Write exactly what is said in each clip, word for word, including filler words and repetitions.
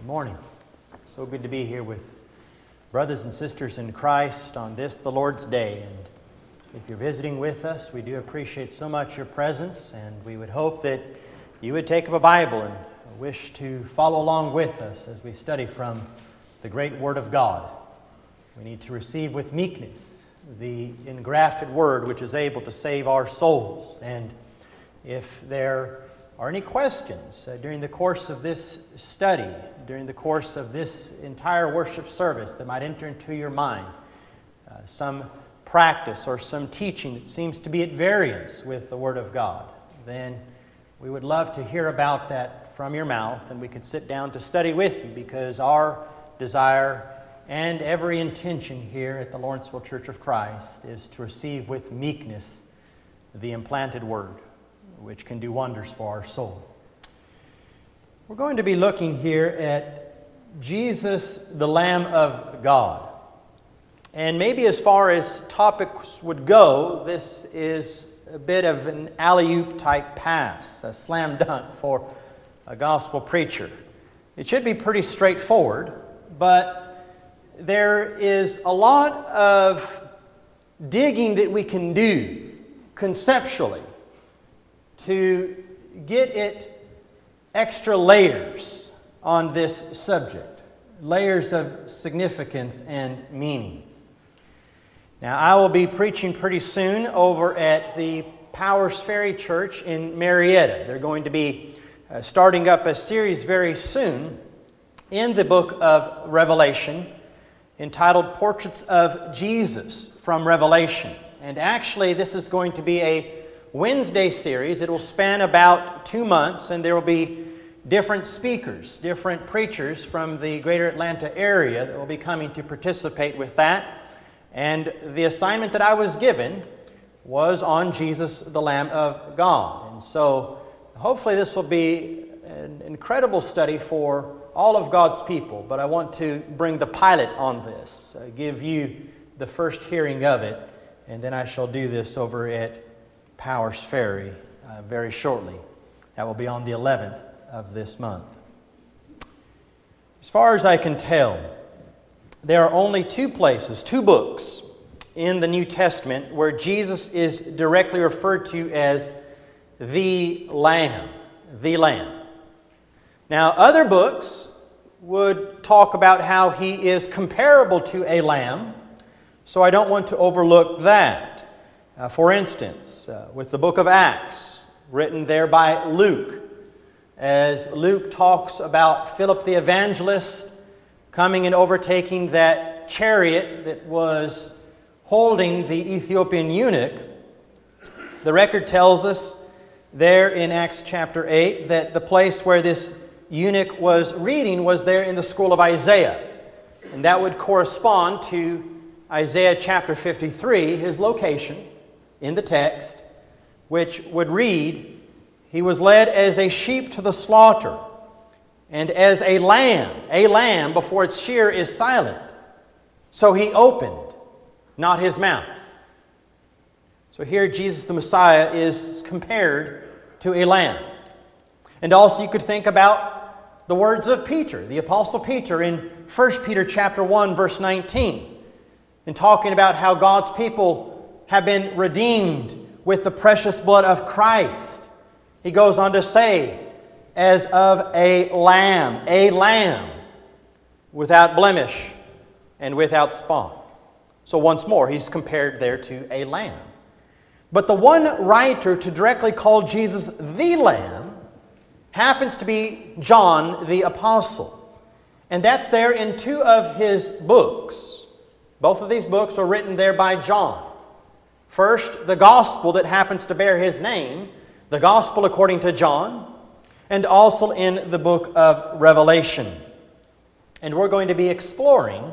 Good morning. So good to be here with brothers and sisters in Christ on this, the Lord's Day. And if you're visiting with us, we do appreciate so much your presence, and we would hope that you would take up a Bible and wish to follow along with us as we study from the great Word of God. We need to receive with meekness the engrafted Word which is able to save our souls. And if there are any questions uh, during the course of this study, during the course of this entire worship service that might enter into your mind, uh, some practice or some teaching that seems to be at variance with the Word of God, then we would love to hear about that from your mouth, and we could sit down to study with you, because our desire and every intention here at the Lawrenceville Church of Christ is to receive with meekness the implanted Word, which can do wonders for our soul. We're going to be looking here at Jesus, the Lamb of God. And maybe as far as topics would go, this is a bit of an alley-oop type pass, a slam dunk for a gospel preacher. It should be pretty straightforward, but there is a lot of digging that we can do conceptually to get it extra layers on this subject, layers of significance and meaning. Now, I will be preaching pretty soon over at the Powers Ferry Church in Marietta. They're going to be uh, starting up a series very soon in the book of Revelation entitled Portraits of Jesus from Revelation. And actually, this is going to be a Wednesday series. It will span about two months, and there will be different speakers, different preachers from the greater Atlanta area that will be coming to participate with that. And the assignment that I was given was on Jesus, the Lamb of God. And so hopefully this will be an incredible study for all of God's people, but I want to bring the pilot on this, uh, give you the first hearing of it, and then I shall do this over at Powers Ferry uh, very shortly. That will be on the eleventh of this month. As far as I can tell, there are only two places, two books in the New Testament where Jesus is directly referred to as the Lamb, the Lamb. Now, other books would talk about how he is comparable to a lamb, so I don't want to overlook that. Uh, for instance, uh, with the book of Acts, written there by Luke, as Luke talks about Philip the evangelist coming and overtaking that chariot that was holding the Ethiopian eunuch, the record tells us there in Acts chapter eight that the place where this eunuch was reading was there in the scroll of Isaiah. And that would correspond to Isaiah chapter fifty-three, his location in the text, which would read, "He was led as a sheep to the slaughter, and as a lamb, a lamb before its shearer is silent, so he opened not his mouth." So here Jesus the Messiah is compared to a lamb. And also you could think about the words of Peter, the Apostle Peter, in First Peter chapter one, verse nineteen, in talking about how God's people have been redeemed with the precious blood of Christ. He goes on to say, as of a lamb, a lamb, without blemish and without spot. So once more, he's compared there to a lamb. But the one writer to directly call Jesus the Lamb happens to be John the Apostle. And that's there in two of his books. Both of these books were written there by John. First, the gospel that happens to bear his name, the gospel according to John, and also in the book of Revelation. And we're going to be exploring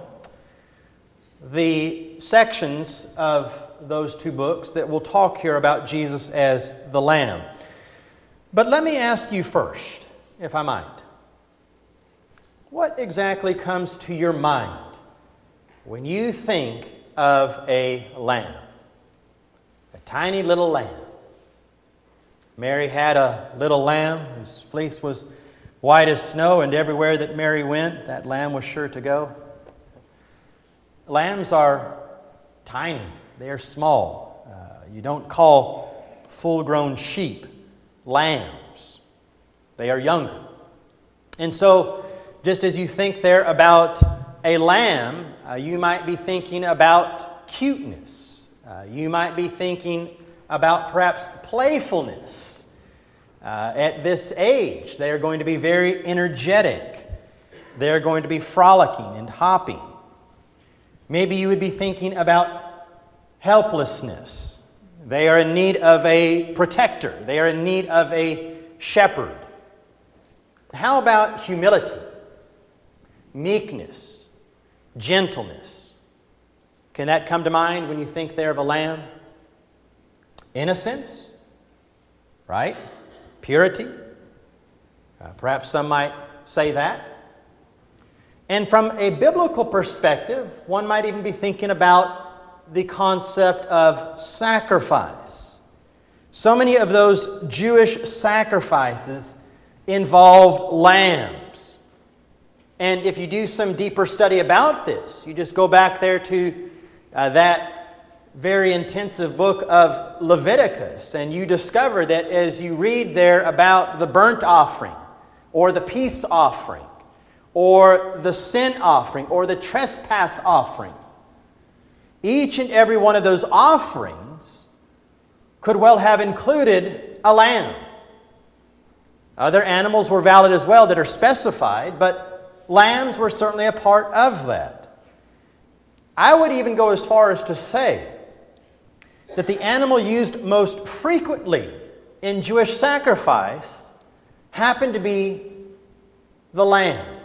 the sections of those two books that will talk here about Jesus as the Lamb. But let me ask you first, if I might, what exactly comes to your mind when you think of a lamb? A tiny little lamb. Mary had a little lamb whose fleece was white as snow, and everywhere that Mary went, that lamb was sure to go. Lambs are tiny. They are small. Uh, you don't call full-grown sheep lambs. They are younger. And so, just as you think there about a lamb, uh, you might be thinking about cuteness. Uh, you might be thinking about perhaps playfulness. Uh, at this age, they are going to be very energetic. They are going to be frolicking and hopping. Maybe you would be thinking about helplessness. They are in need of a protector. They are in need of a shepherd. How about humility, meekness, gentleness? Can that come to mind when you think there of a lamb? Innocence, right? Purity. Uh, perhaps some might say that. And from a biblical perspective, one might even be thinking about the concept of sacrifice. So many of those Jewish sacrifices involved lambs. And if you do some deeper study about this, you just go back there to uh, that very intensive book of Leviticus, and you discover that as you read there about the burnt offering, or the peace offering, or the sin offering, or the trespass offering, each and every one of those offerings could well have included a lamb. Other animals were valid as well that are specified, but lambs were certainly a part of that. I would even go as far as to say that the animal used most frequently in Jewish sacrifice happened to be the lamb.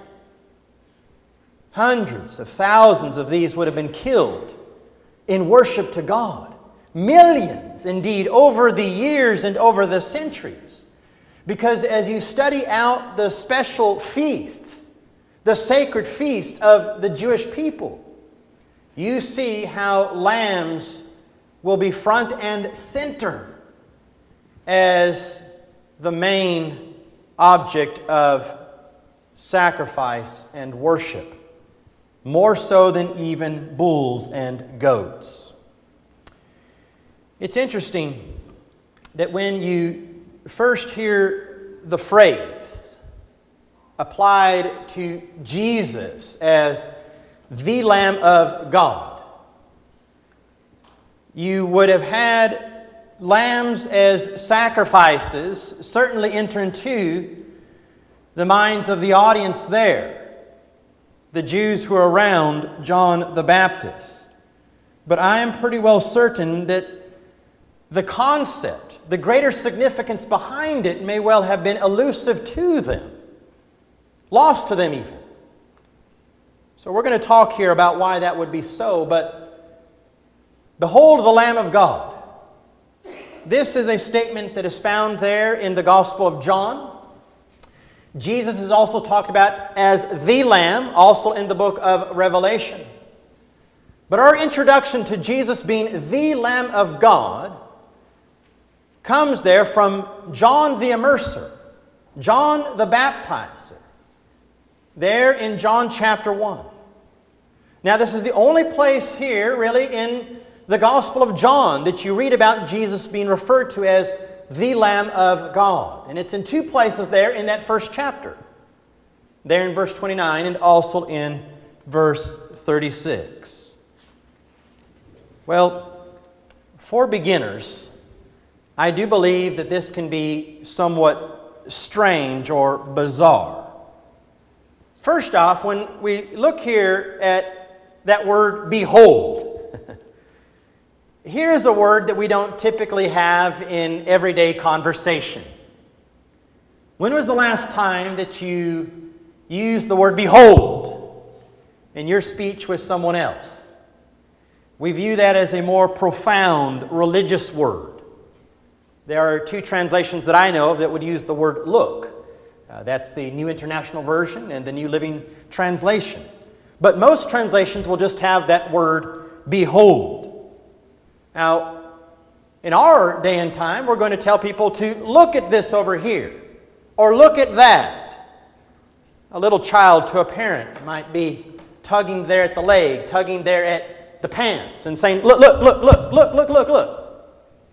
Hundreds of thousands of these would have been killed in worship to God. Millions, indeed, over the years and over the centuries. Because as you study out the special feasts, the sacred feasts of the Jewish people, you see how lambs will be front and center as the main object of sacrifice and worship, more so than even bulls and goats. It's interesting that when you first hear the phrase applied to Jesus as the Lamb of God, you would have had lambs as sacrifices certainly enter into the minds of the audience there, the Jews who are around John the Baptist. But I am pretty well certain that the concept, the greater significance behind it may well have been elusive to them, lost to them even. So we're going to talk here about why that would be so, but behold the Lamb of God. This is a statement that is found there in the Gospel of John. Jesus is also talked about as the Lamb, also in the book of Revelation. But our introduction to Jesus being the Lamb of God comes there from John the Immerser, John the Baptizer, there in John chapter one. Now, this is the only place here, really, in the Gospel of John that you read about Jesus being referred to as the Lamb of God. And it's in two places there in that first chapter. There in verse twenty-nine and also in verse thirty-six. Well, for beginners, I do believe that this can be somewhat strange or bizarre. First off, when we look here at that word, behold, here's a word that we don't typically have in everyday conversation. When was the last time that you used the word behold in your speech with someone else? We view that as a more profound religious word. There are two translations that I know of that would use the word look. Uh, that's the New International Version and the New Living Translation. But most translations will just have that word behold. Now, in our day and time, we're going to tell people to look at this over here, or look at that. A little child to a parent might be tugging there at the leg, tugging there at the pants, and saying, look, look, look, look, look, look, look, look.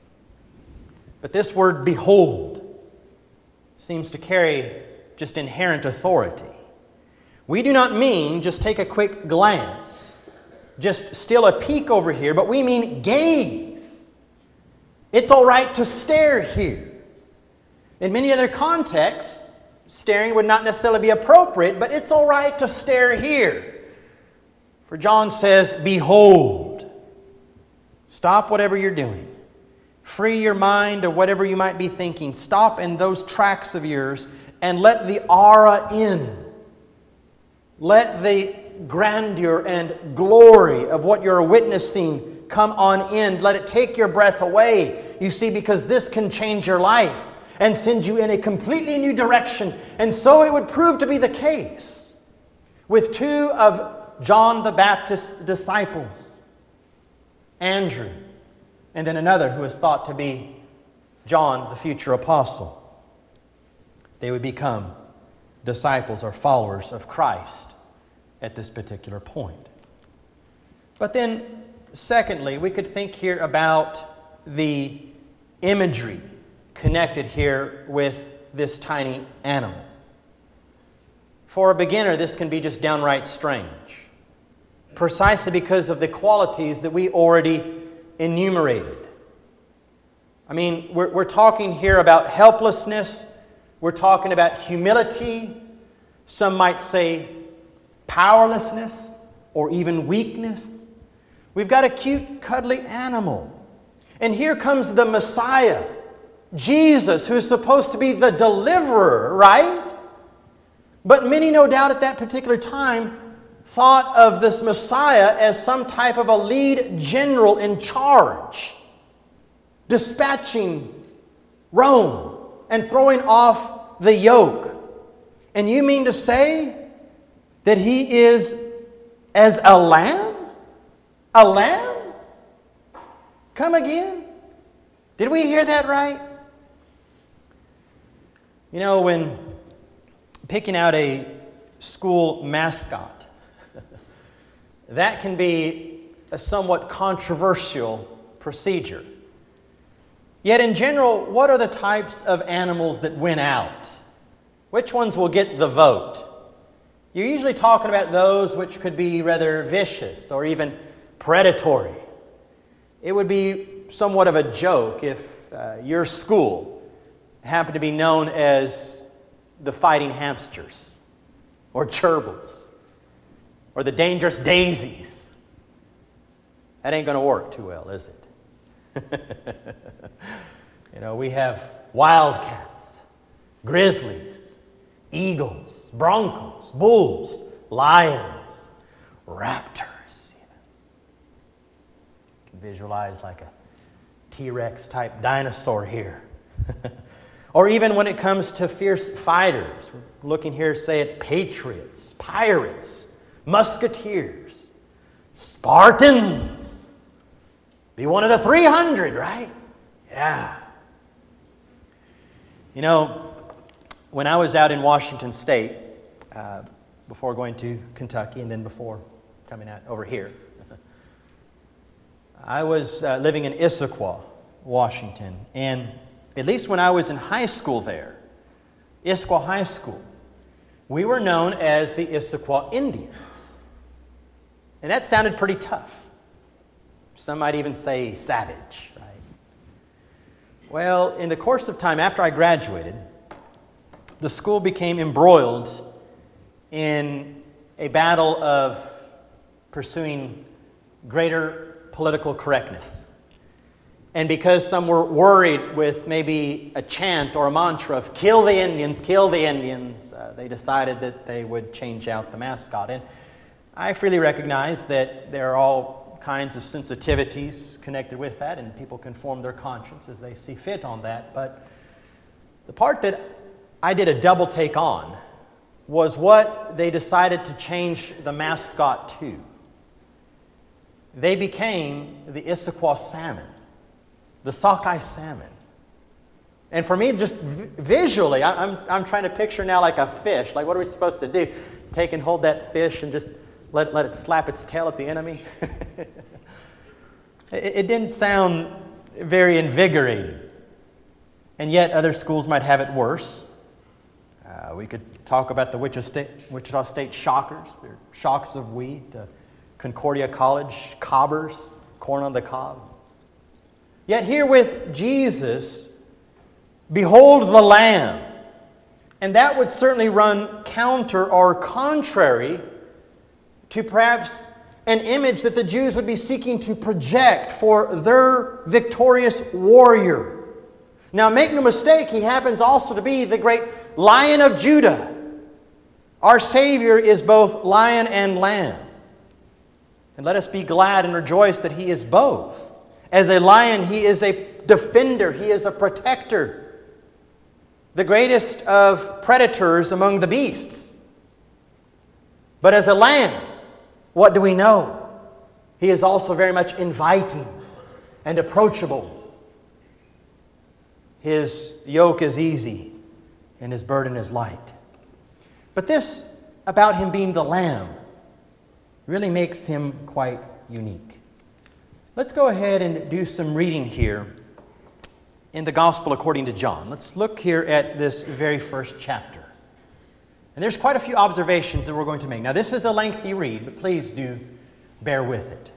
But this word, behold, seems to carry just inherent authority. We do not mean just take a quick glance, just steal a peek over here, but we mean gaze. It's all right to stare here. In many other contexts, staring would not necessarily be appropriate, but it's all right to stare here. For John says, behold. Stop whatever you're doing. Free your mind of whatever you might be thinking. Stop in those tracks of yours and let the aura in. Let the grandeur and glory of what you're witnessing come on in. Let it take your breath away. You see, because this can change your life and send you in a completely new direction. And so it would prove to be the case with two of John the Baptist's disciples, Andrew, and then another who is thought to be John, the future apostle. They would become disciples or followers of Christ at this particular point. But then, secondly, we could think here about the imagery connected here with this tiny animal. For a beginner, this can be just downright strange, precisely because of the qualities that we already enumerated. I mean, we're, we're talking here about helplessness. We're talking about humility. Some might say powerlessness or even weakness. We've got a cute, cuddly animal. And here comes the Messiah, Jesus, who is supposed to be the deliverer, right? But many, no doubt, at that particular time, thought of this Messiah as some type of a lead general in charge, dispatching Rome and throwing off the yoke. And you mean to say that he is as a lamb? A lamb? Come again? Did we hear that right? You know, when picking out a school mascot, that can be a somewhat controversial procedure. Yet in general, what are the types of animals that win out? Which ones will get the vote? You're usually talking about those which could be rather vicious or even predatory. It would be somewhat of a joke if uh, your school happened to be known as the Fighting Hamsters or Gerbils or the Dangerous Daisies. That ain't going to work too well, is it? You know, we have wildcats, grizzlies, eagles, broncos, bulls, lions, raptors. You can visualize like a T-Rex type dinosaur here. Or even when it comes to fierce fighters, we're looking here, say at patriots, pirates, musketeers, Spartans. Be one of the three hundred, right? Yeah. You know, when I was out in Washington State, uh, before going to Kentucky and then before coming out over here, I was uh, living in Issaquah, Washington. And at least when I was in high school there, Issaquah High School, we were known as the Issaquah Indians. And that sounded pretty tough. Some might even say savage, right? Well, in the course of time after I graduated, the school became embroiled in a battle of pursuing greater political correctness. And because some were worried with maybe a chant or a mantra of kill the Indians, kill the Indians, uh, they decided that they would change out the mascot. And I freely recognize that there are all kinds of sensitivities connected with that, and people can form their conscience as they see fit on that. But the part that I did a double take on was what they decided to change the mascot to. They became the Issaquah salmon, the sockeye salmon. And for me, just v- visually, I, I'm, I'm trying to picture now like a fish. Like, what are we supposed to do? Take and hold that fish and just let, let it slap its tail at the enemy? it, it didn't sound very invigorating. And yet, other schools might have it worse. Uh, we could talk about the Wichita State, Wichita State Shockers. They're shocks of wheat. Uh, Concordia College cobbers, corn on the cob. Yet here with Jesus, behold the Lamb. And that would certainly run counter or contrary to perhaps an image that the Jews would be seeking to project for their victorious warrior. Now, make no mistake, he happens also to be the great Lion of Judah. Our Savior is both lion and lamb. And let us be glad and rejoice that he is both. As a lion, he is a defender, he is a protector. The greatest of predators among the beasts. But as a lamb, what do we know? He is also very much inviting and approachable. His yoke is easy and his burden is light. But this about him being the Lamb really makes him quite unique. Let's go ahead and do some reading here in the Gospel according to John. Let's look here at this very first chapter. And there's quite a few observations that we're going to make. Now, this is a lengthy read, but please do bear with it.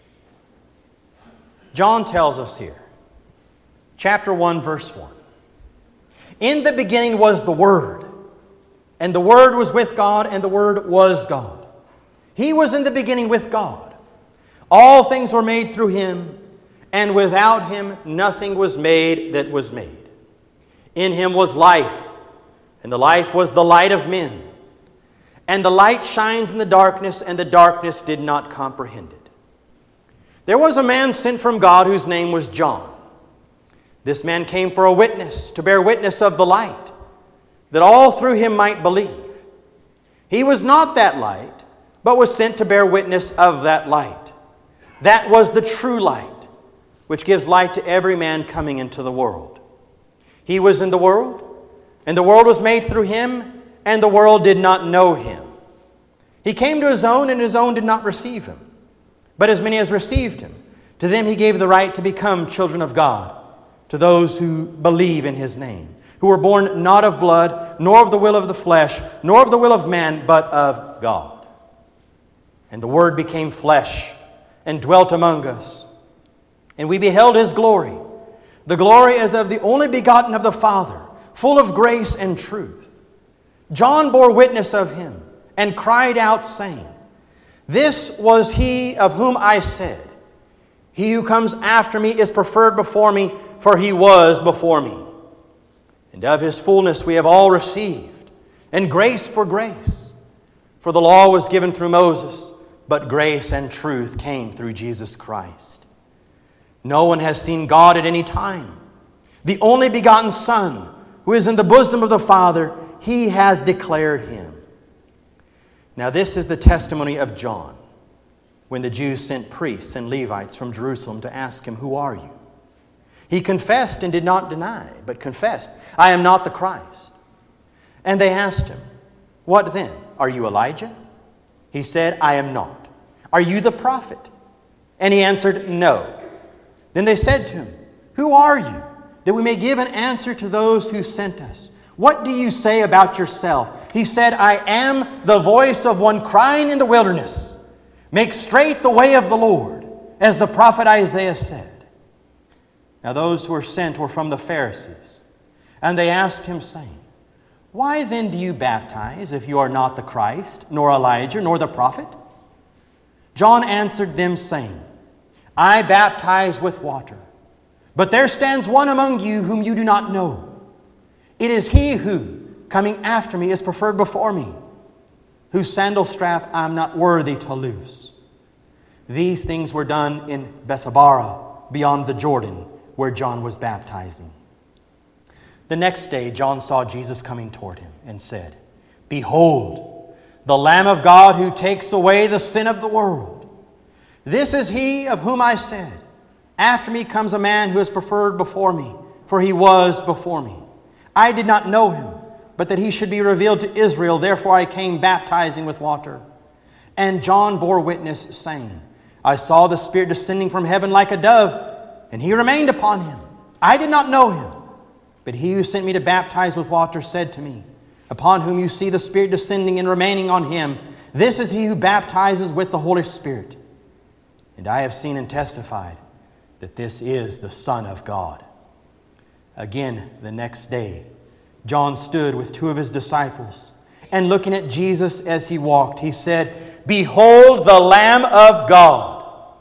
John tells us here, chapter one, verse one. In the beginning was the Word, and the Word was with God, and the Word was God. He was in the beginning with God. All things were made through Him, and without Him nothing was made that was made. In Him was life, and the life was the light of men. And the light shines in the darkness, and the darkness did not comprehend it. There was a man sent from God whose name was John. This man came for a witness, to bear witness of the light, that all through him might believe. He was not that light, but was sent to bear witness of that light. That was the true light, which gives light to every man coming into the world. He was in the world, and the world was made through him, and the world did not know him. He came to his own, and his own did not receive him. But as many as received him, to them he gave the right to become children of God, to those who believe in his name, who were born not of blood, nor of the will of the flesh, nor of the will of man, but of God. And the Word became flesh and dwelt among us. And we beheld his glory, the glory as of the only begotten of the Father, full of grace and truth. John bore witness of him and cried out, saying, This was he of whom I said, He who comes after me is preferred before me, for he was before me. And of his fullness we have all received, and grace for grace. For the law was given through Moses, but grace and truth came through Jesus Christ. No one has seen God at any time. The only begotten Son, who is in the bosom of the Father, He has declared Him. Now this is the testimony of John, when the Jews sent priests and Levites from Jerusalem to ask him, Who are you? He confessed and did not deny, but confessed, I am not the Christ. And they asked him, What then? Are you Elijah? He said, I am not. Are you the prophet? And he answered, No. Then they said to him, Who are you? That we may give an answer to those who sent us. What do you say about yourself? He said, I am the voice of one crying in the wilderness. Make straight the way of the Lord, as the prophet Isaiah said. Now those who were sent were from the Pharisees. And they asked him, saying, Why then do you baptize, if you are not the Christ, nor Elijah, nor the prophet? John answered them, saying, I baptize with water, but there stands one among you whom you do not know. It is he who, coming after me, is preferred before me, whose sandal strap I am not worthy to loose. These things were done in Bethabara, beyond the Jordan, where John was baptizing. The next day John saw Jesus coming toward him and said, Behold, the Lamb of God who takes away the sin of the world. This is he of whom I said, After me comes a man who is preferred before me, for he was before me. I did not know him, but that he should be revealed to Israel. Therefore I came baptizing with water. And John bore witness, saying, I saw the Spirit descending from heaven like a dove, and he remained upon him. I did not know him, but he who sent me to baptize with water said to me, upon whom you see the Spirit descending and remaining on him, this is he who baptizes with the Holy Spirit. And I have seen and testified that this is the Son of God. Again, the next day, John stood with two of his disciples, and looking at Jesus as he walked, he said, Behold the Lamb of God.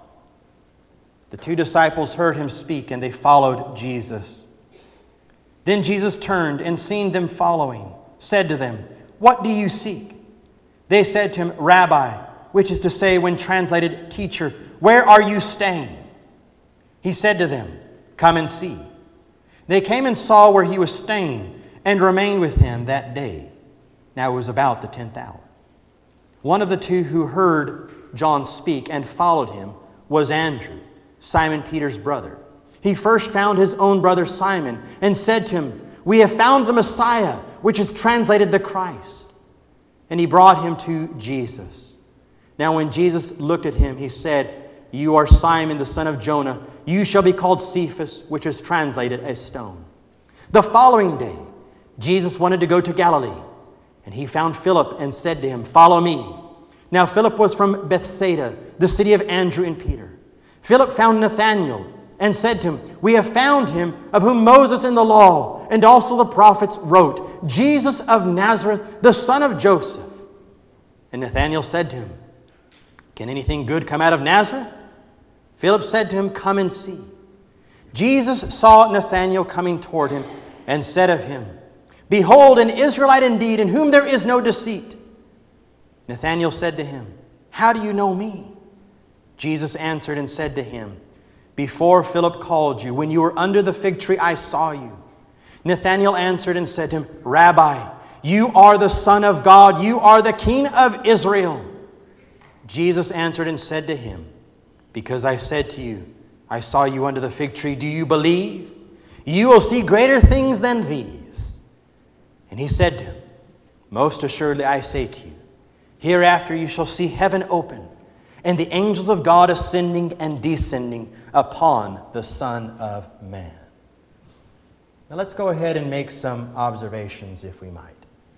The two disciples heard him speak, and they followed Jesus. Then Jesus turned, and seeing them following, said to them, What do you seek? They said to him, Rabbi, which is to say, when translated, Teacher, where are you staying? He said to them, Come and see. They came and saw where he was staying, and remained with him that day. Now it was about the tenth hour. One of the two who heard John speak and followed him was Andrew, Simon Peter's brother. He first found his own brother Simon and said to him, We have found the Messiah, which is translated the Christ. And he brought him to Jesus. Now when Jesus looked at him, he said, You are Simon, the son of Jonah. You shall be called Cephas, which is translated as stone. The following day, Jesus wanted to go to Galilee, and he found Philip and said to him, Follow me. Now Philip was from Bethsaida, the city of Andrew and Peter. Philip found Nathanael and said to him, We have found him of whom Moses in the law and also the prophets wrote, Jesus of Nazareth, the son of Joseph. And Nathanael said to him, Can anything good come out of Nazareth? Philip said to him, Come and see. Jesus saw Nathanael coming toward him and said of him, Behold, an Israelite indeed, in whom there is no deceit. Nathanael said to him, How do you know me? Jesus answered and said to him, Before Philip called you, when you were under the fig tree, I saw you. Nathanael answered and said to him, Rabbi, you are the Son of God. You are the King of Israel. Jesus answered and said to him, Because I said to you, I saw you under the fig tree, do you believe? You will see greater things than these. And he said to him, Most assuredly I say to you, hereafter you shall see heaven open, and the angels of God ascending and descending upon the Son of Man. Now let's go ahead and make some observations, if we might.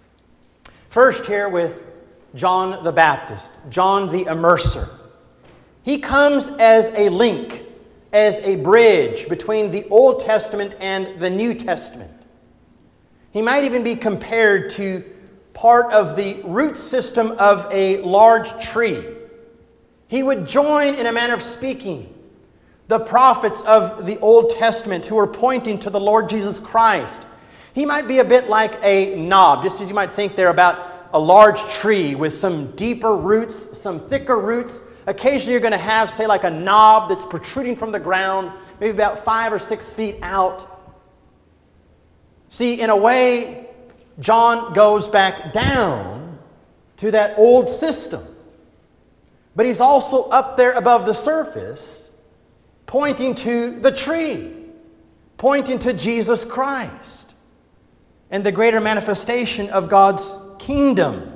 First here with John the Baptist, John the Immerser. He comes as a link, as a bridge between the Old Testament and the New Testament. He might even be compared to part of the root system of a large tree. He would join, in a manner of speaking, the prophets of the Old Testament who are pointing to the Lord Jesus Christ. He might be a bit like a knob, just as you might think they're about a large tree with some deeper roots, some thicker roots. Occasionally you're going to have, say, like a knob that's protruding from the ground, maybe about five or six feet out. See, in a way, John goes back down to that old system. But he's also up there above the surface, pointing to the tree, pointing to Jesus Christ and the greater manifestation of God's kingdom.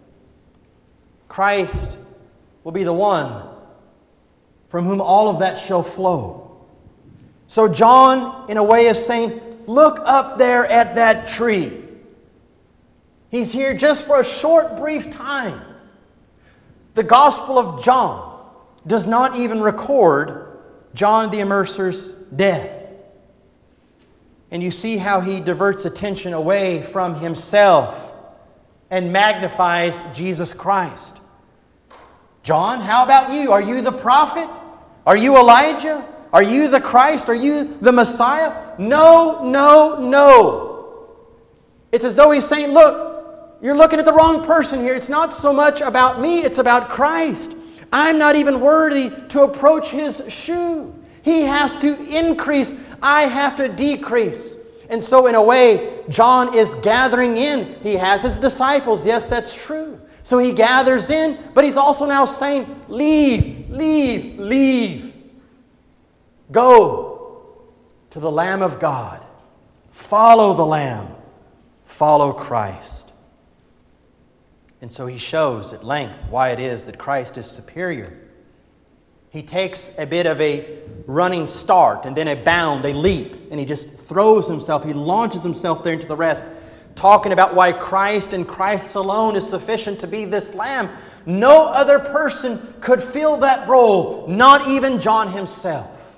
Christ will be the one from whom all of that shall flow. So John, in a way, is saying, look up there at that tree. He's here just for a short, brief time. The Gospel of John does not even record John the Immerser's death. And you see how he diverts attention away from himself and magnifies Jesus Christ. John, how about you? Are you the prophet? Are you Elijah? Are you the Christ? Are you the Messiah? No, no, no. It's as though he's saying, look, you're looking at the wrong person here. It's not so much about me, it's about Christ. I'm not even worthy to approach his shoe. He has to increase. I have to decrease. And so in a way, John is gathering in. He has his disciples. Yes, that's true. So he gathers in, but he's also now saying, leave, leave, leave. Go to the Lamb of God. Follow the Lamb. Follow Christ. And so he shows at length why it is that Christ is superior. He takes a bit of a running start and then a bound, a leap, and he just throws himself, he launches himself there into the rest, talking about why Christ and Christ alone is sufficient to be this Lamb. No other person could fill that role, not even John himself.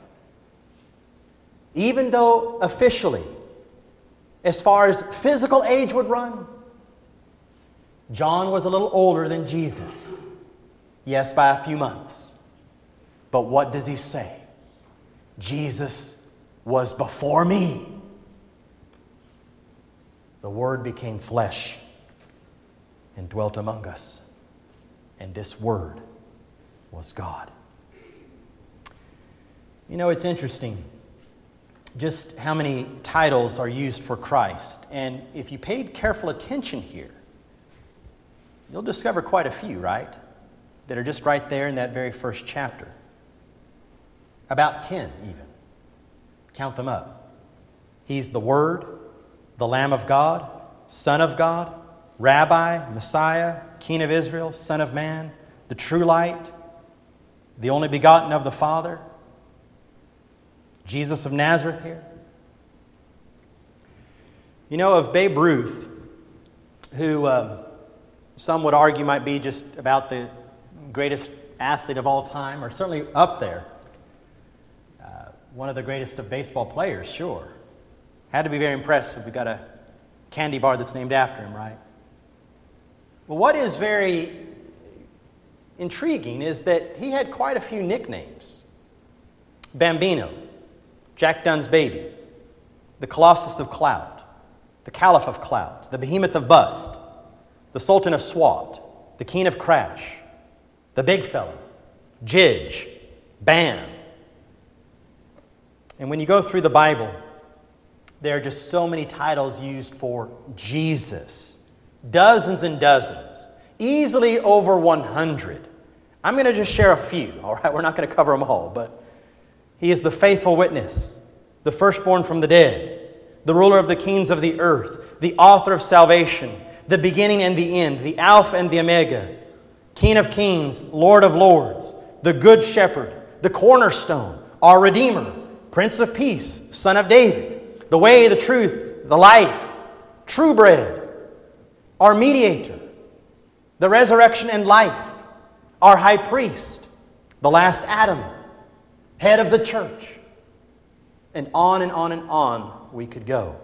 Even though officially, as far as physical age would run, John was a little older than Jesus. Yes, by a few months. But what does he say? Jesus was before me. The Word became flesh and dwelt among us. And this Word was God. You know, it's interesting just how many titles are used for Christ. And if you paid careful attention here, you'll discover quite a few, right? That are just right there in that very first chapter. About ten, even. Count them up. He's the Word, the Lamb of God, Son of God, Rabbi, Messiah, King of Israel, Son of Man, the true light, the only begotten of the Father, Jesus of Nazareth here. You know, of Babe Ruth, who um, some would argue might be just about the greatest athlete of all time, or certainly up there. Uh, one of the greatest of baseball players, sure. Had to be very impressive. We got a candy bar that's named after him, right? Well, what is very intriguing is that he had quite a few nicknames. Bambino, Jack Dunn's baby, the Colossus of Cloud, the Caliph of Cloud, the Behemoth of Bust, the Sultan of Swat, the King of Crash, the Big Fella, Jidge, Bam. And when you go through the Bible, there are just so many titles used for Jesus. Dozens and dozens. Easily over one hundred. I'm going to just share a few, all right? We're not going to cover them all, but he is the faithful witness, the firstborn from the dead, the ruler of the kings of the earth, the author of salvation, the beginning and the end, the Alpha and the Omega, King of kings, Lord of lords, the good shepherd, the cornerstone, our Redeemer, Prince of Peace, Son of David, the way, the truth, the life, true bread, our mediator, the resurrection and life, our high priest, the last Adam, head of the church, and on and on and on we could go.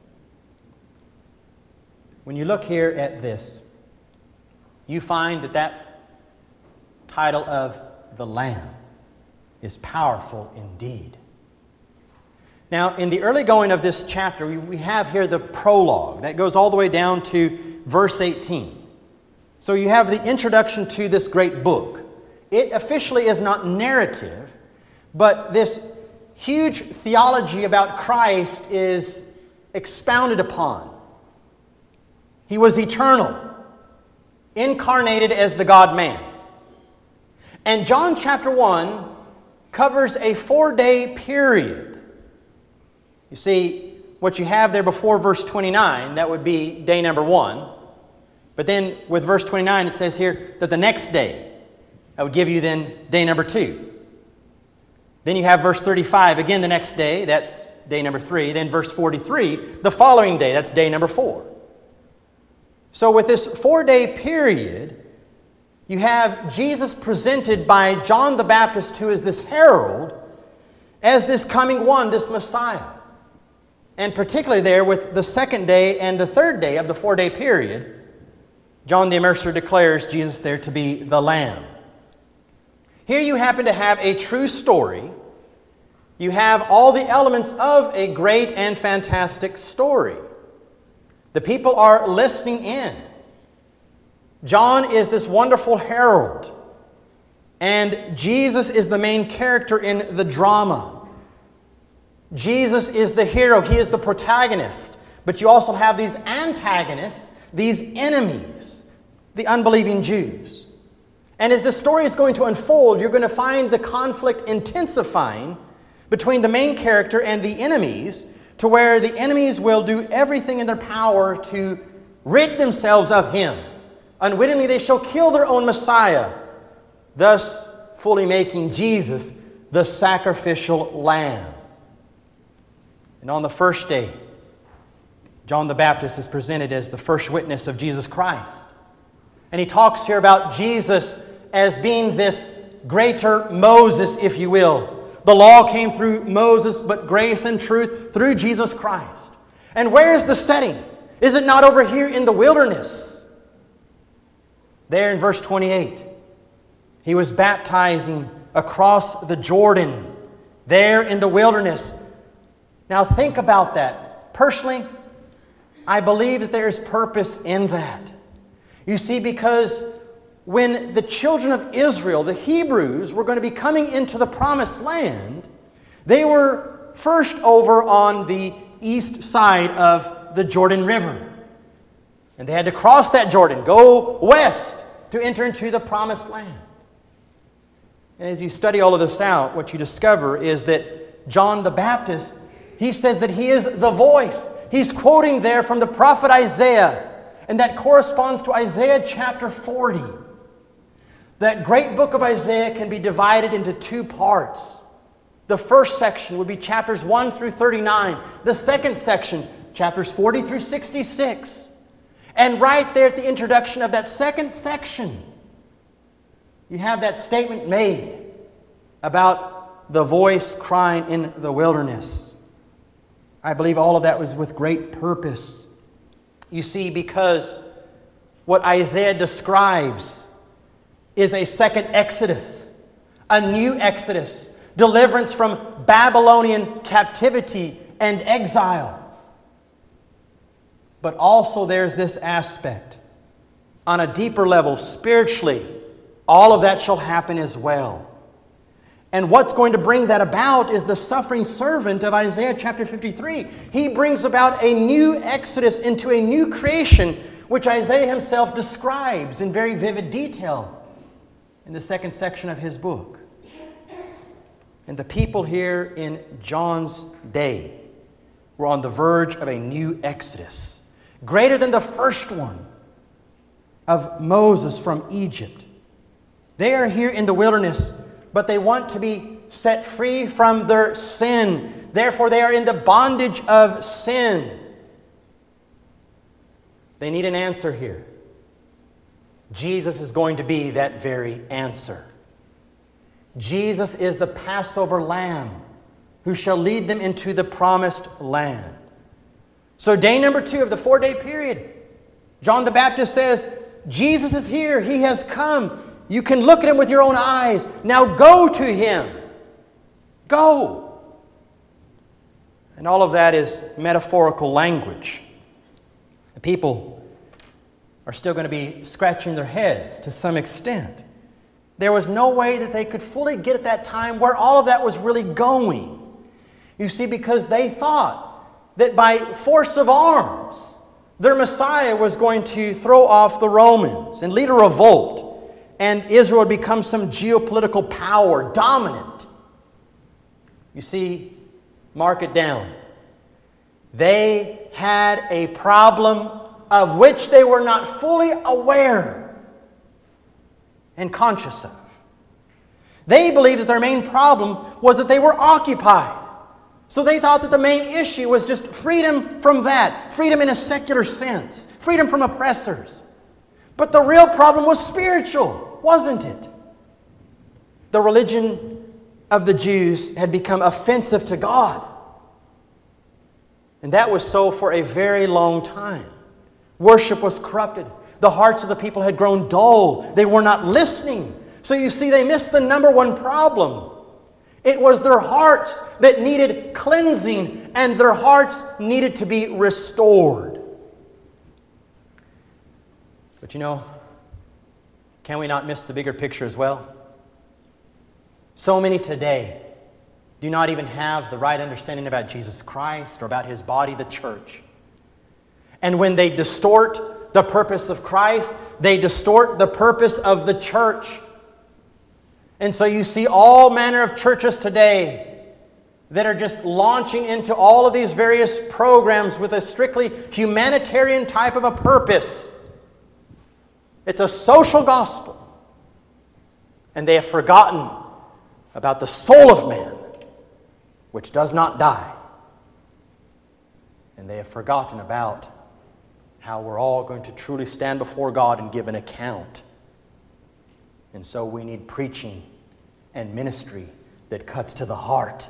When you look here at this, you find that that title of the Lamb is powerful indeed. Now, in the early going of this chapter, we, we have here the prologue that goes all the way down to verse eighteen. So you have the introduction to this great book. It officially is not narrative, but this huge theology about Christ is expounded upon. He was eternal, incarnated as the God-man. And John chapter one covers a four-day period. You see, what you have there before verse twenty-nine, that would be day number one. But then with verse twenty-nine, it says here that the next day, that would give you then day number two. Then you have verse thirty-five, again the next day, that's day number three. Then verse forty-three, the following day, that's day number four. So with this four-day period, you have Jesus presented by John the Baptist, who is this herald, as this coming one, this Messiah. And particularly there with the second day and the third day of the four-day period, John the Immerser declares Jesus there to be the Lamb. Here you happen to have a true story. You have all the elements of a great and fantastic story. The people are listening in. John is this wonderful herald, and Jesus is the main character in the drama. Jesus is the hero. He is the protagonist. But you also have these antagonists, these enemies, the unbelieving Jews. And as the story is going to unfold, you're going to find the conflict intensifying between the main character and the enemies, to where the enemies will do everything in their power to rid themselves of Him. Unwittingly they shall kill their own Messiah, thus fully making Jesus the sacrificial lamb. And on the first day, John the Baptist is presented as the first witness of Jesus Christ. And he talks here about Jesus as being this greater Moses, if you will. The law came through Moses, but grace and truth through Jesus Christ. And where is the setting? Is it not over here in the wilderness? There in verse twenty-eight, He was baptizing across the Jordan, there in the wilderness. Now think about that. Personally, I believe that there is purpose in that. You see, because when the children of Israel, the Hebrews, were going to be coming into the promised land, they were first over on the east side of the Jordan River. And they had to cross that Jordan, go west to enter into the promised land. And as you study all of this out, what you discover is that John the Baptist, he says that he is the voice. He's quoting there from the prophet Isaiah, and that corresponds to Isaiah chapter forty. That great book of Isaiah can be divided into two parts. The first section would be chapters one through thirty-nine. The second section, chapters forty through sixty-six. And right there at the introduction of that second section, you have that statement made about the voice crying in the wilderness. I believe all of that was with great purpose. You see, because what Isaiah describes is a second Exodus, a new Exodus, deliverance from Babylonian captivity and exile. But also there's this aspect, on a deeper level, spiritually, all of that shall happen as well. And what's going to bring that about is the suffering servant of Isaiah chapter fifty-three. He brings about a new exodus into a new creation, which Isaiah himself describes in very vivid detail in the second section of his book. And the people here in John's day were on the verge of a new exodus, greater than the first one of Moses from Egypt. They are here in the wilderness, but they want to be set free from their sin. Therefore, they are in the bondage of sin. They need an answer here. Jesus is going to be that very answer. Jesus is the Passover lamb who shall lead them into the promised land. So day number two of the four-day period, John the Baptist says, Jesus is here. He has come. You can look at Him with your own eyes. Now go to Him. Go. And all of that is metaphorical language. The people are still going to be scratching their heads to some extent. There was no way that they could fully get at that time where all of that was really going. You see, because they thought that by force of arms, their Messiah was going to throw off the Romans and lead a revolt, and Israel would become some geopolitical power, dominant. You see, mark it down. They had a problem of which they were not fully aware and conscious of. They believed that their main problem was that they were occupied. So they thought that the main issue was just freedom from that, freedom in a secular sense, freedom from oppressors. But the real problem was spiritual, wasn't it? The religion of the Jews had become offensive to God. And that was so for a very long time. Worship was corrupted. The hearts of the people had grown dull. They were not listening. So you see, they missed the number one problem. It was their hearts that needed cleansing, and their hearts needed to be restored. But you know, can we not miss the bigger picture as well? So many today do not even have the right understanding about Jesus Christ or about His body, the church. And when they distort the purpose of Christ, they distort the purpose of the church. And so you see all manner of churches today that are just launching into all of these various programs with a strictly humanitarian type of a purpose. It's a social gospel. And they have forgotten about the soul of man, which does not die. And they have forgotten about how we're all going to truly stand before God and give an account. And so we need preaching and ministry that cuts to the heart.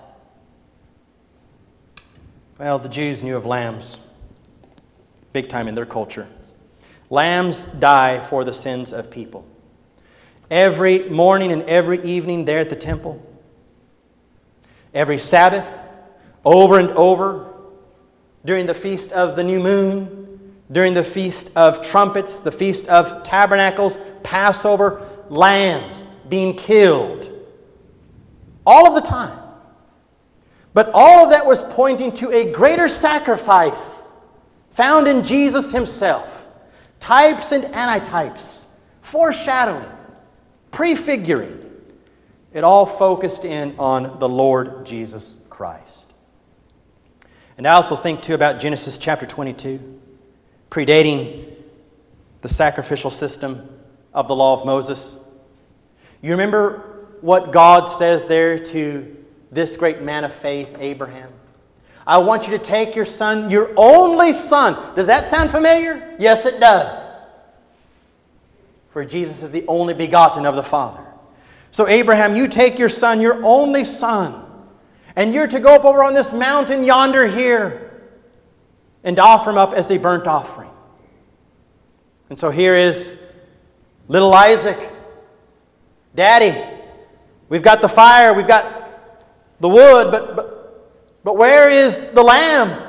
Well, the Jews knew of lambs, big time in their culture. Lambs die for the sins of people. Every morning and every evening there at the temple, every Sabbath, over and over, during the Feast of the New Moon, during the Feast of Trumpets, the Feast of Tabernacles, Passover, lambs being killed. All of the time. But all of that was pointing to a greater sacrifice found in Jesus Himself. Types and antitypes, foreshadowing, prefiguring. It all focused in on the Lord Jesus Christ. And I also think too about Genesis chapter twenty-two, predating the sacrificial system of the law of Moses. You remember what God says there to this great man of faith, Abraham? I want you to take your son, your only son. Does that sound familiar? Yes, it does. For Jesus is the only begotten of the Father. So Abraham, you take your son, your only son, and you're to go up over on this mountain yonder here and offer him up as a burnt offering. And so here is little Isaac. Daddy, we've got the fire, we've got the wood, but, but, but where is the lamb?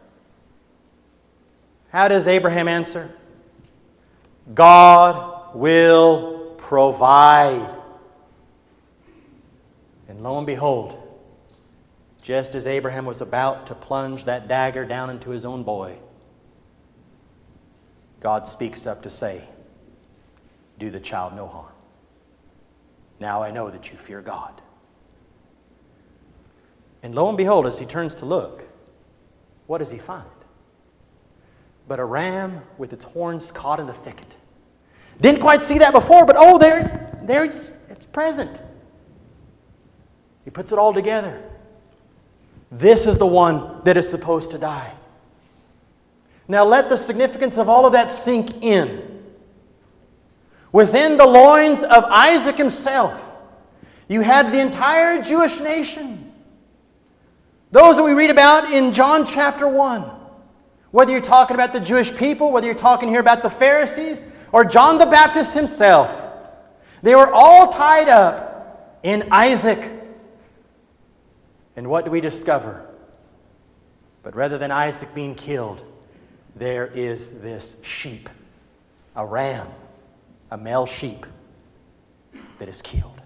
How does Abraham answer? God will provide. And lo and behold, just as Abraham was about to plunge that dagger down into his own boy, God speaks up to say, do the child no harm. Now I know that you fear God. And lo and behold, as he turns to look, what does he find? But a ram with its horns caught in the thicket. Didn't quite see that before, but oh, there it's, there it's, it's present. He puts it all together. This is the one that is supposed to die. Now let the significance of all of that sink in. Within the loins of Isaac himself, you had the entire Jewish nation. Those that we read about in John chapter one. Whether you're talking about the Jewish people, whether you're talking here about the Pharisees, or John the Baptist himself, they were all tied up in Isaac. And what do we discover? But rather than Isaac being killed, there is this sheep, a ram, a male sheep that is killed.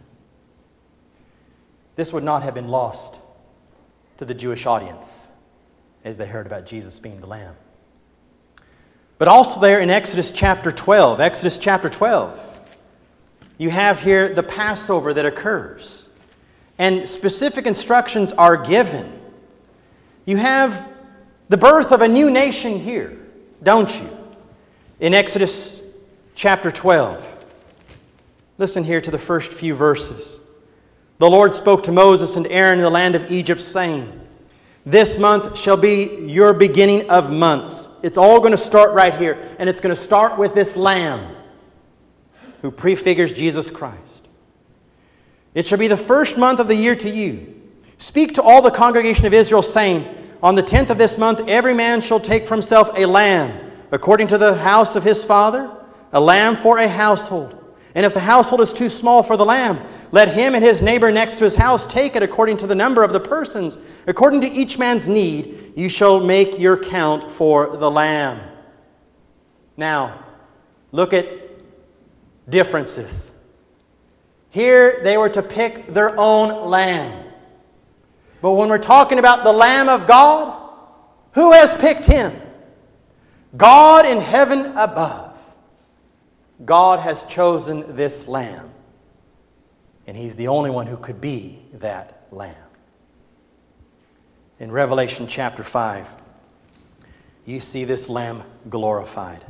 This would not have been lost to the Jewish audience as they heard about Jesus being the lamb. But also there in Exodus chapter twelve, Exodus chapter twelve, you have here the Passover that occurs. And specific instructions are given. You have the birth of a new nation here, don't you? In Exodus chapter twelve. Listen here to the first few verses. The Lord spoke to Moses and Aaron in the land of Egypt, saying, this month shall be your beginning of months. It's all going to start right here. And it's going to start with this lamb who prefigures Jesus Christ. It shall be the first month of the year to you. Speak to all the congregation of Israel, saying, on the tenth of this month every man shall take for himself a lamb, according to the house of his father, a lamb for a household. And if the household is too small for the lamb, let him and his neighbor next to his house take it according to the number of the persons. According to each man's need, you shall make your count for the lamb. Now, look at differences. Here they were to pick their own lamb. But when we're talking about the Lamb of God, who has picked him? God in heaven above. God has chosen this lamb. And he's the only one who could be that lamb. in Revelation chapter five, you see this Lamb glorified.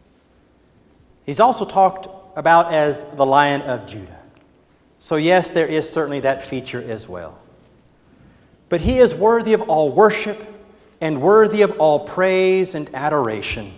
He's also talked about as the Lion of Judah. So yes, there is certainly that feature as well. But he is worthy of all worship and worthy of all praise and adoration.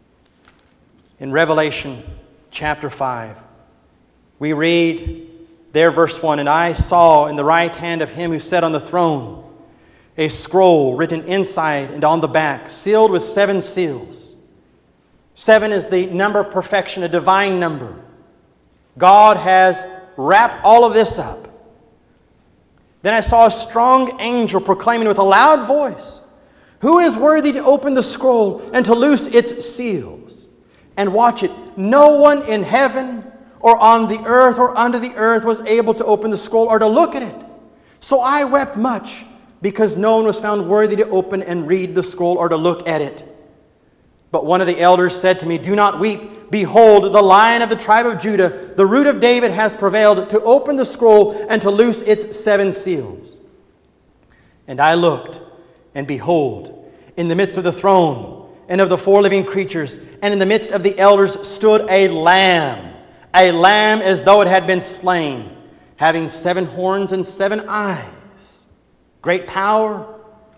In Revelation chapter five, we read there, verse one, "And I saw in the right hand of him who sat on the throne a scroll written inside and on the back, sealed with seven seals." Seven is the number of perfection, a divine number. God has wrapped all of this up. Then I saw a strong angel proclaiming with a loud voice, "Who is worthy to open the scroll and to loose its seals?" And watch it. No one in heaven or on the earth or under the earth was able to open the scroll or to look at it. So I wept much, because no one was found worthy to open and read the scroll or to look at it. But one of the elders said to me, "Do not weep. Behold, the Lion of the tribe of Judah, the Root of David, has prevailed to open the scroll and to loose its seven seals." And I looked, and behold, in the midst of the throne and of the four living creatures, and in the midst of the elders stood a lamb, a lamb as though it had been slain, having seven horns and seven eyes, great power,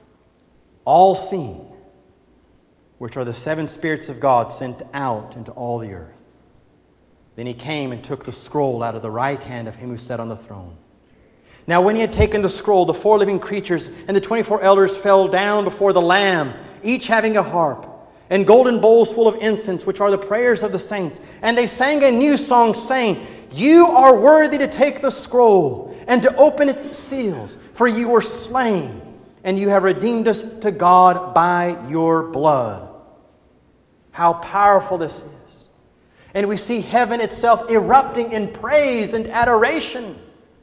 all-seeing, which are the seven spirits of God sent out into all the earth. Then he came and took the scroll out of the right hand of him who sat on the throne. Now when he had taken the scroll, the four living creatures and the twenty-four elders fell down before the Lamb, each having a harp, and golden bowls full of incense, which are the prayers of the saints. And they sang a new song, saying, "You are worthy to take the scroll and to open its seals, for you were slain, and you have redeemed us to God by your blood." How powerful this is. And we see heaven itself erupting in praise and adoration.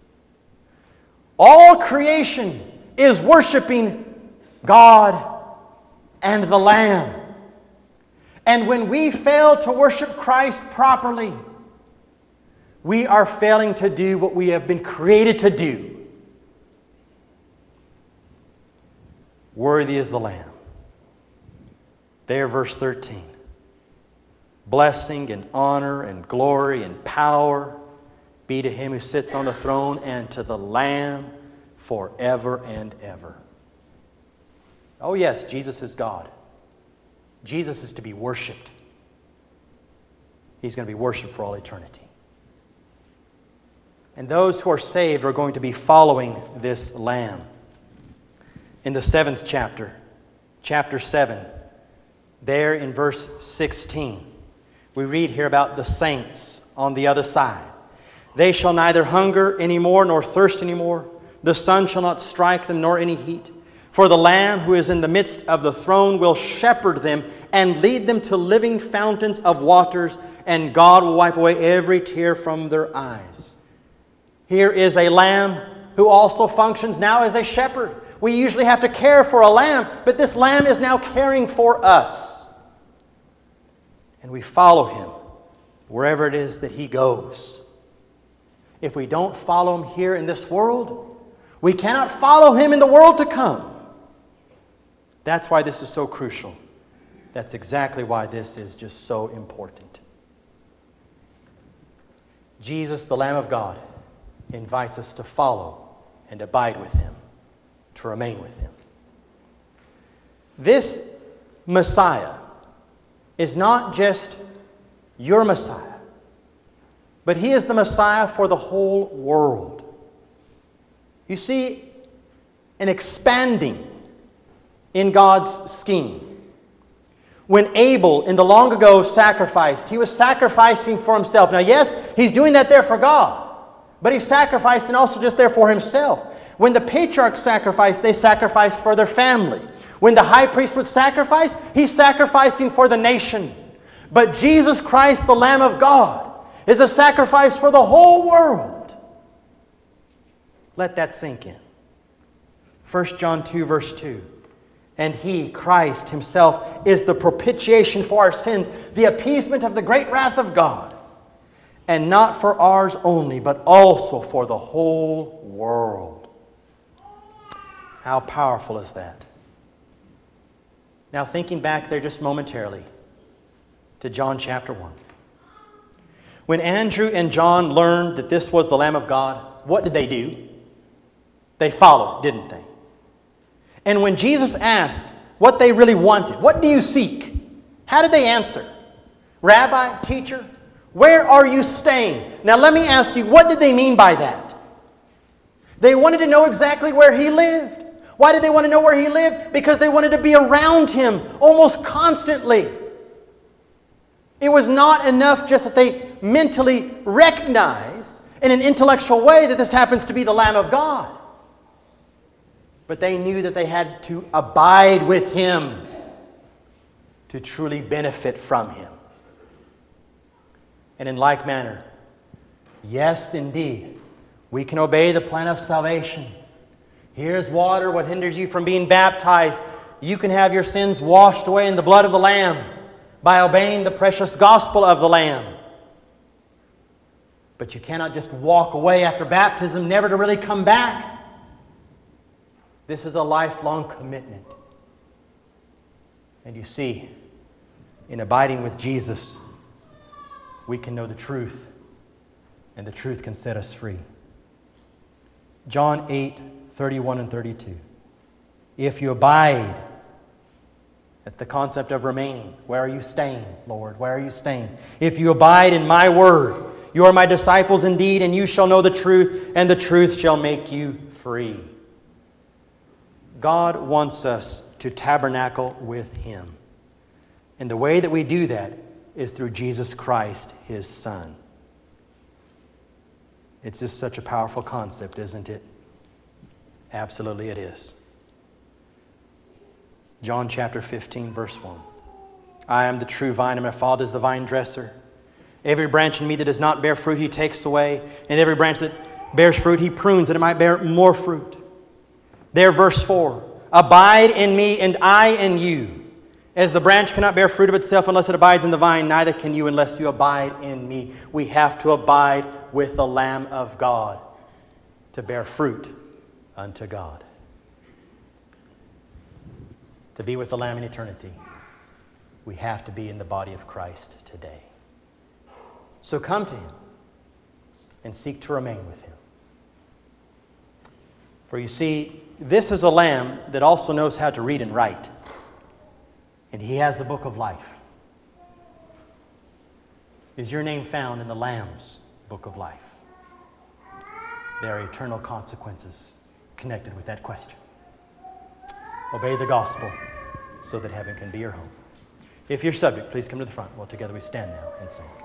All creation is worshiping God and the Lamb. And when we fail to worship Christ properly, we are failing to do what we have been created to do. Worthy is the Lamb. There, verse thirteen. Blessing and honor and glory and power be to him who sits on the throne and to the Lamb forever and ever. Oh yes, Jesus is God. Jesus is to be worshipped. He's going to be worshipped for all eternity. And those who are saved are going to be following this Lamb. In the seventh chapter, chapter seven, there in verse sixteen, we read here about the saints on the other side. "They shall neither hunger any more nor thirst any more. The sun shall not strike them nor any heat. For the Lamb who is in the midst of the throne will shepherd them and lead them to living fountains of waters, and God will wipe away every tear from their eyes." Here is a Lamb who also functions now as a shepherd. We usually have to care for a lamb, but this Lamb is now caring for us. And we follow him wherever it is that he goes. If we don't follow him here in this world, we cannot follow him in the world to come. That's why this is so crucial. That's exactly why this is just so important. Jesus, the Lamb of God, invites us to follow and abide with him, to remain with him. This Messiah is not just your Messiah, but he is the Messiah for the whole world. You see, an expanding in God's scheme. When Abel in the long ago sacrificed, he was sacrificing for himself. Now yes, he's doing that there for God, but he's sacrificing also just there for himself. When the patriarchs sacrificed, they sacrificed for their family. When the high priest would sacrifice, he's sacrificing for the nation. But Jesus Christ, the Lamb of God, is a sacrifice for the whole world. Let that sink in. First John two, verse two. "And he, Christ himself, is the propitiation for our sins, the appeasement of the great wrath of God, and not for ours only, but also for the whole world." How powerful is that? Now, thinking back there just momentarily to John chapter one. When Andrew and John learned that this was the Lamb of God, what did they do? They followed, didn't they? And when Jesus asked what they really wanted, what do you seek? How did they answer? Rabbi, teacher, where are you staying? Now let me ask you, what did they mean by that? They wanted to know exactly where He lived. Why did they want to know where He lived? Because they wanted to be around Him almost constantly. It was not enough just that they mentally recognized in an intellectual way that this happens to be the Lamb of God. But they knew that they had to abide with Him to truly benefit from Him. And in like manner, yes, indeed, we can obey the plan of salvation. Here's water. What hinders you from being baptized? You can have your sins washed away in the blood of the Lamb by obeying the precious gospel of the Lamb. But you cannot just walk away after baptism, never to really come back. This is a lifelong commitment. And you see, in abiding with Jesus, we can know the truth, and the truth can set us free. John eight, thirty-one and thirty-two. If you abide, that's the concept of remaining. Where are you staying, Lord? Where are you staying? If you abide in my word, you are my disciples indeed, and you shall know the truth, and the truth shall make you free. God wants us to tabernacle with Him. And the way that we do that is through Jesus Christ, His Son. It's just such a powerful concept, isn't it? Absolutely it is. John chapter fifteen, verse one. I am the true vine, and my Father is the vine dresser. Every branch in me that does not bear fruit, He takes away. And every branch that bears fruit, He prunes, that it might bear more fruit. There, verse four. Abide in me, and I in you. As the branch cannot bear fruit of itself unless it abides in the vine, neither can you unless you abide in me. We have to abide with the Lamb of God to bear fruit unto God. To be with the Lamb in eternity, we have to be in the body of Christ today. So come to Him and seek to remain with Him. For you see, this is a Lamb that also knows how to read and write. And He has the book of life. Is your name found in the Lamb's book of life? There are eternal consequences connected with that question. Obey the gospel so that heaven can be your home. If you're subject, please come to the front while together we stand now and sing.